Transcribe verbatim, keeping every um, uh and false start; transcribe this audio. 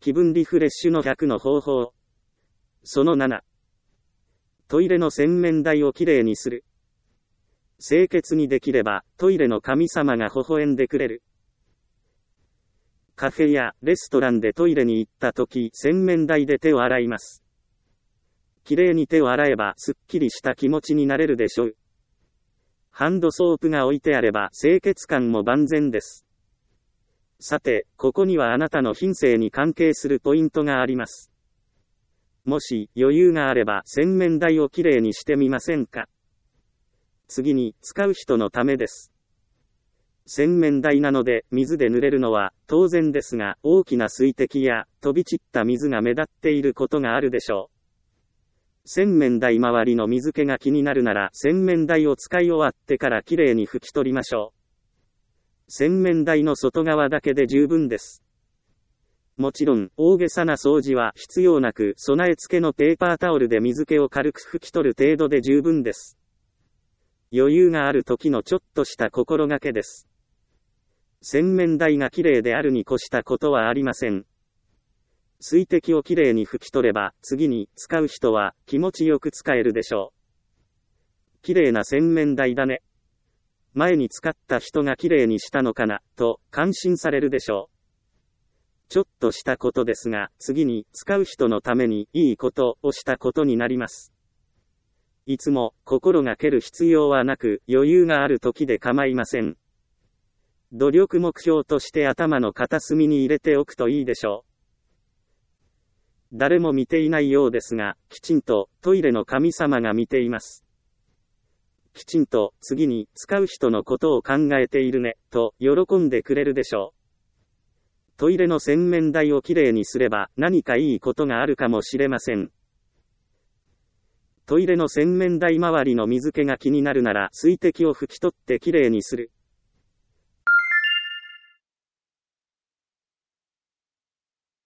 気分リフレッシュのひゃくの方法。そのなな。トイレの洗面台をきれいにする。清潔にできれば、トイレの神様が微笑んでくれる。カフェやレストランでトイレに行ったとき、洗面台で手を洗います。きれいに手を洗えば、すっきりした気持ちになれるでしょう。ハンドソープが置いてあれば、清潔感も万全です。さて、ここにはあなたの品性に関係するポイントがあります。もし、余裕があれば、洗面台をきれいにしてみませんか？次に、使う人のためです。洗面台なので、水で濡れるのは、当然ですが、大きな水滴や、飛び散った水が目立っていることがあるでしょう。洗面台周りの水気が気になるなら、洗面台を使い終わってからきれいに拭き取りましょう。洗面台の外側だけで十分です。もちろん、大げさな掃除は必要なく、備え付けのペーパータオルで水気を軽く拭き取る程度で十分です。余裕がある時のちょっとした心がけです。洗面台がきれいであるに越したことはありません。水滴をきれいに拭き取れば、次に使う人は気持ちよく使えるでしょう。きれいな洗面台だね。前に使った人がきれいにしたのかな、と感心されるでしょう。ちょっとしたことですが、次に使う人のためにいいことをしたことになります。いつも心がける必要はなく、余裕がある時で構いません。努力目標として頭の片隅に入れておくといいでしょう。誰も見ていないようですが、きちんとトイレの神様が見ています。きちんと次に使う人のことを考えているね、と喜んでくれるでしょう。トイレの洗面台をきれいにすれば何かいいことがあるかもしれません。トイレの洗面台周りの水気が気になるなら水滴を拭き取ってきれいにする。